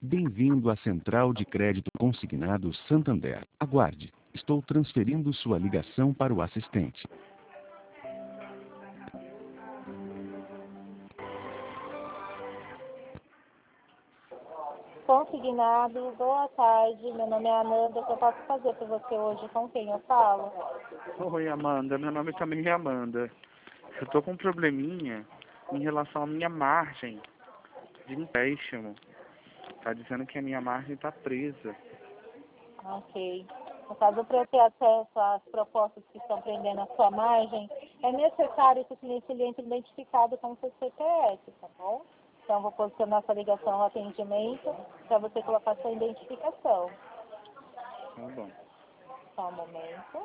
Bem-vindo à Central de Crédito Consignado Santander. Aguarde. Estou transferindo sua ligação para o assistente. Consignado, boa tarde. Meu nome é Amanda. O que eu posso fazer por você hoje? Com quem eu falo? Oi, Amanda. Meu nome também é Amanda. Eu tô com um probleminha em relação à minha margem de empréstimo. Tá dizendo que a minha margem tá presa. Ok. No caso, para eu ter acesso às propostas que estão prendendo a sua margem, é necessário que esse cliente entre identificado com o seu CPF, tá bom? Então, vou posicionar essa ligação ao atendimento para você colocar sua identificação. Tá bom. Só um momento.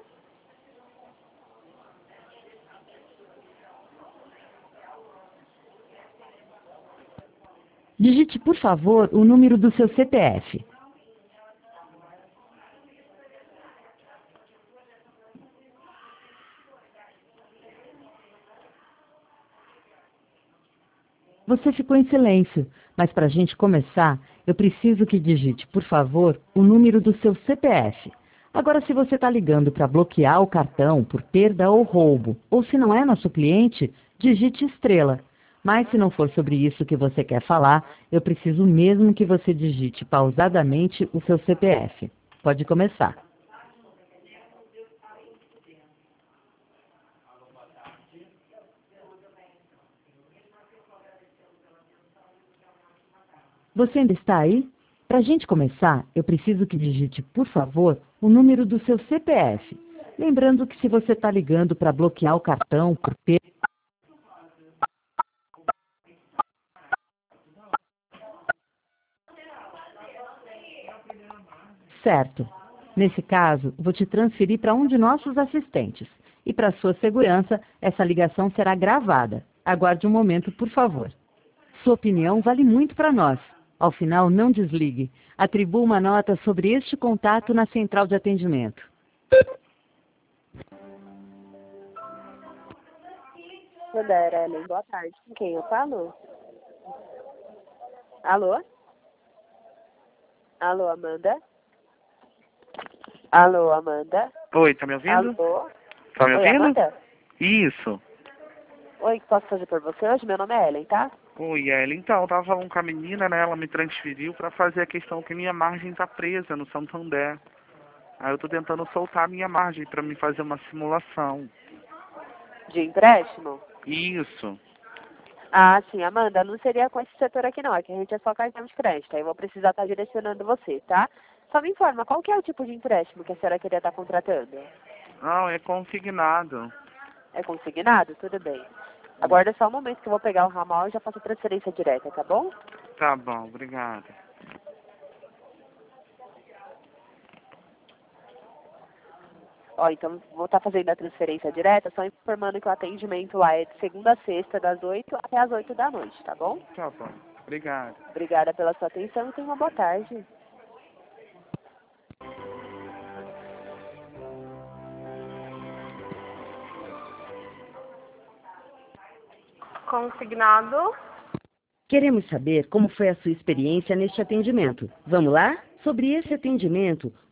Digite, por favor, o número do seu CPF. Você ficou em silêncio, mas para a gente começar, eu preciso que digite, por favor, o número do seu CPF. Agora, se você está ligando para bloquear o cartão por perda ou roubo, ou se não é nosso cliente, digite estrela. Mas se não for sobre isso que você quer falar, eu preciso mesmo que você digite pausadamente o seu CPF. Pode começar. Você ainda está aí? Para a gente começar, eu preciso que digite, por favor, o número do seu CPF. Lembrando que se você está ligando para bloquear o cartão por perda... Certo. Nesse caso, vou te transferir para um de nossos assistentes. E para sua segurança, essa ligação será gravada. Aguarde um momento, por favor. Sua opinião vale muito para nós. Ao final, não desligue. Atribua uma nota sobre este contato na central de atendimento. Ellen, boa tarde. Com quem eu falo? Alô? Alô, Amanda? Alô, Amanda? Oi, tá me ouvindo? Alô? Tá me Oi, ouvindo? Amanda? Isso. Oi, o que posso fazer por você hoje? Meu nome é Ellen, tá? Oi, Ellen. Então, eu tava falando com a menina, né? Ela me transferiu pra fazer a questão que minha margem tá presa no Santander. Aí eu tô tentando soltar a minha margem pra me fazer uma simulação. De empréstimo? Isso. Ah, sim, Amanda, não seria com esse setor aqui não, é que a gente é só cartão de crédito, aí eu vou precisar estar direcionando você, tá? Só me informa, qual que é o tipo de empréstimo que a senhora queria estar contratando? Não, é consignado. É consignado? Tudo bem. Aguarda só um momento que eu vou pegar o ramal e já faço a transferência direta, tá bom? Tá bom, obrigado. Ó, então vou estar fazendo a transferência direta, só informando que o atendimento lá é de segunda a sexta, das 8 até as 8 da noite, tá bom? Tá bom, obrigado. Obrigada pela sua atenção e tenha uma boa tarde. Consignado. Queremos saber como foi a sua experiência neste atendimento. Vamos lá? Sobre esse atendimento,